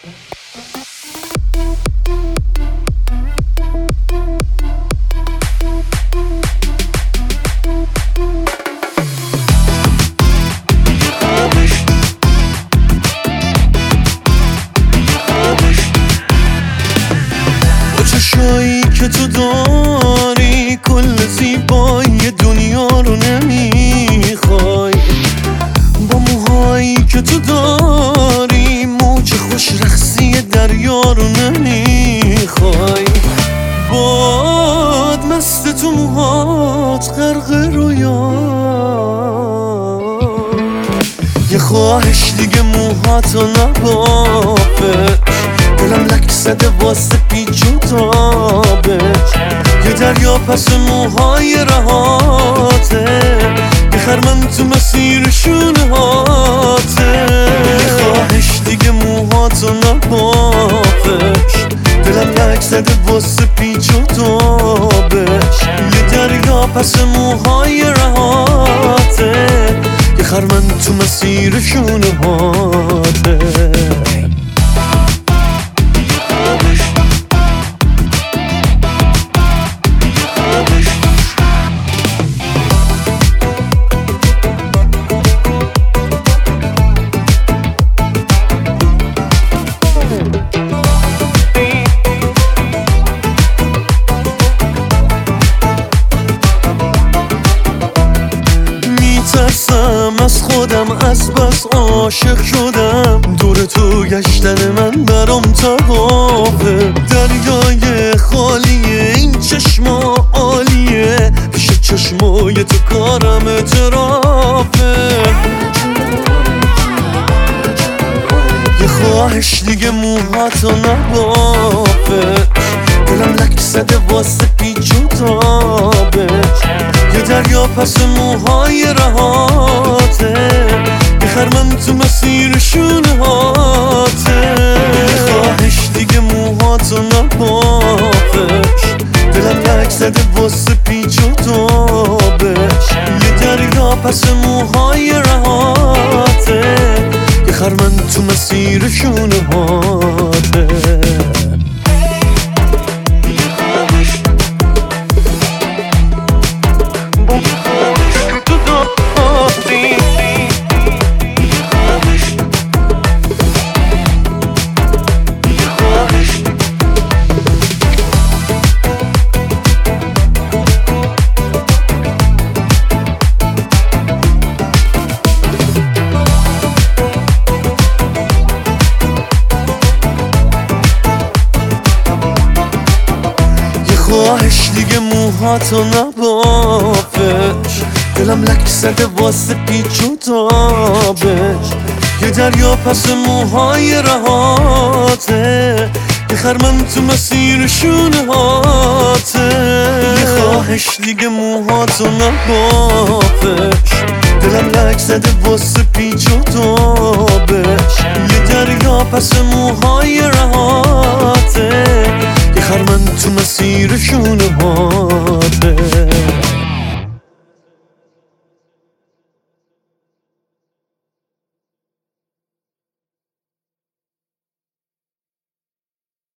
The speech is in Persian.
چشایی که تو داری کل زیبایی دنیا رو نمیخوای، با موهایی که تو داری موج خوش رقصی دریا رو نمیخوای، باد مست تو موهات غرق رویا، یه خواهش دیگه موهاتو نبافش، دلم لک زده واسه پیچ و تابش، یه دریا پس موهای رهاته، یه خرمن تو مسیر شونه هاته، یه خواهش دیگه موهاتو نبافش، دلم لک زده واسه پیچ و تابش، یه دریا پس موهای رهاته، یه خرمن تو مسیر شونه هاته. میترسم از خودم، از بس عاشق شدم، دور تو گشتن من برام طوافه، دریای خالیه این چشما عالیه، پیش چشمای تو کارم اعترافه، یه خواهش دیگه موهاتو نبافش، دلم لک زده واسه پیچ و تابش، یه دریا پس موهای رهاته، یه خرمن تو مسیر شونه هاته، یه خواهش دیگه موهاتو نبافش، دلم لک زده واسه پیچ و تابش، یه دریا پس موهای رهاته، یه خرمن تو مسیر شونه هاته. خواهش دیگه موهاتو نبافش، دلم لک زده واسه پیچ و تابش، یه دریا پس موهای رهاته، یه خرمن تو مسیر شونه هاته، یه خواهش دیگه موهاتو نبافش، دلم لک زده واسه پیچ و تابش، یه دریا پس موهای رهاته، یه خرمن تو مسیر شونه هاته.